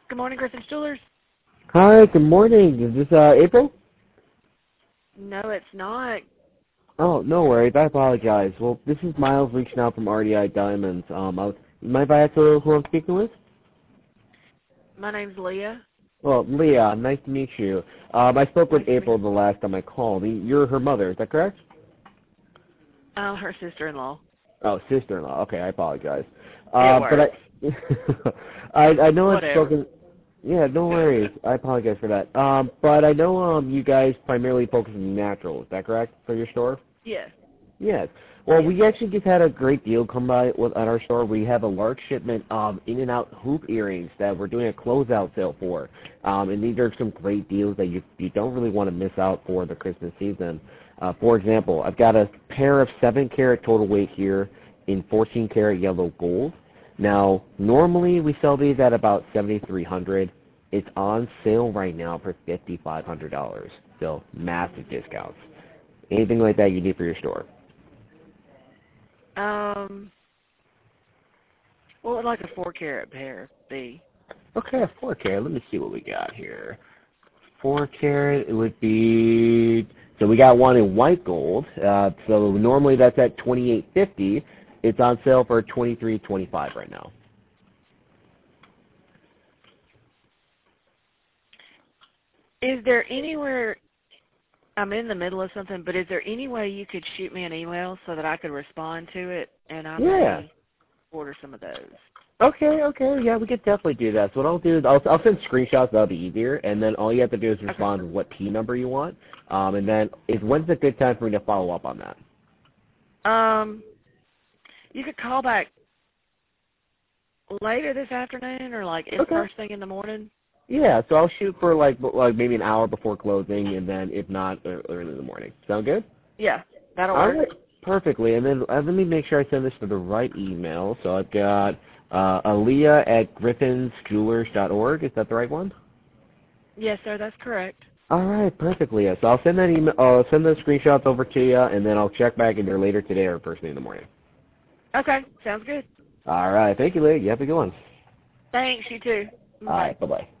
Good morning, Griffin's Jewelers. Hi, good morning. Is this April? No, it's not. Oh, no worries. I apologize. Well, this is Miles reaching out from RDI Diamonds. Mind if I ask who I'm speaking with? My name's Leah. Well, Leah, nice to meet you. I spoke with Nice to meet April the last time I called. You're her mother, is that correct? Her sister-in-law. Oh, sister-in-law. Okay, I apologize. It works. But I know I've Whatever. spoken. Yeah, no worries. I apologize for that. But I know you guys primarily focus on natural. Is that correct for your store? Yes. Yes. Well, Yes. we actually just had a great deal come by at our store. We have a large shipment of in-and-out hoop earrings that we're doing a closeout sale for. And these are some great deals that you don't really want to miss out for the Christmas season. For example, I've got a pair of 7-carat total weight here in 14-carat yellow gold. Now, normally we sell these at about $7,300. It's on sale right now for $5,500. So massive discounts. Anything like that you need for your store? What would like a 4-carat pair be? Okay, 4-carat. Let me see what we got here. 4-carat, it would be. So we got one in white gold. So normally that's at $2,850. It's on sale for $2,325 right now. Is there anywhere, I'm in the middle of something, but is there any way you could shoot me an email so that I could respond to it and I may order some of those? Okay, yeah, we could definitely do that. So what I'll do is I'll send screenshots. That'll be easier, and then all you have to do is respond with what P number you want, and then when's a good time for me to follow up on that? You could call back later this afternoon or like first thing in the morning. Yeah, so I'll shoot for like maybe an hour before closing, and then if not, early in the morning. Sound good? Yeah, that'll work. All right, perfectly. And then let me make sure I send this to the right email. So I've got Aaliyah@griffinsjewelers.org. Is that the right one? Yes, sir, that's correct. All right, perfectly. So I'll send that email. I'll send those screenshots over to you, and then I'll check back in there later today or first thing in the morning. Okay, sounds good. All right, thank you, Leah. You have a good one. Thanks, you too. All right, bye-bye.